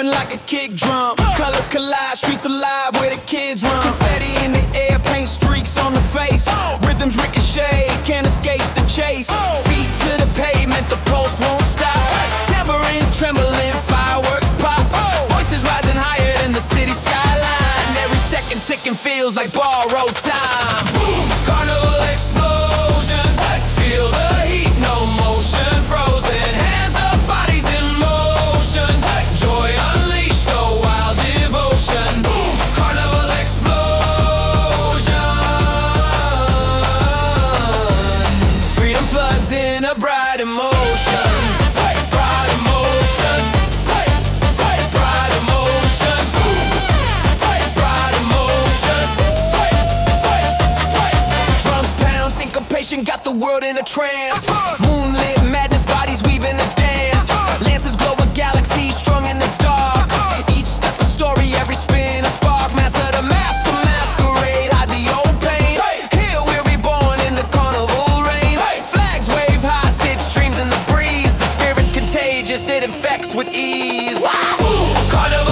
bumping like a kick drum. Colors collide, streets alive where the kids run. Confetti in the air, paint streaks on the face. Rhythms ricochet, can't escape the chase. Feet to the pavement, the pulse won't stop. Tambourines trembling, fireworks pop. Voices rising higher than the city skyline. Every second ticking feels like borrowed time. Boom, carnival explosion. Feel the heat, no motion, frozen. Hands up, bodies in motion. Joy unleashed, oh wild devotion. Boom, carnival explosion. Freedom floods in a bright emotion. Bright emotion. Bright emotion. Bright emotion. Drums pound, syncopation got the world in a trance. Moonlit madness, bodies weaving a dance. Lances glow with galaxies strung in the dark. Each step a story, every spin a spark. Master the mask, masquerade, hide the old pain. Here we're reborn in the carnival rain. Flags wave high, stitch dreams in the breeze. The spirit's contagious, it infects with ease. Carnival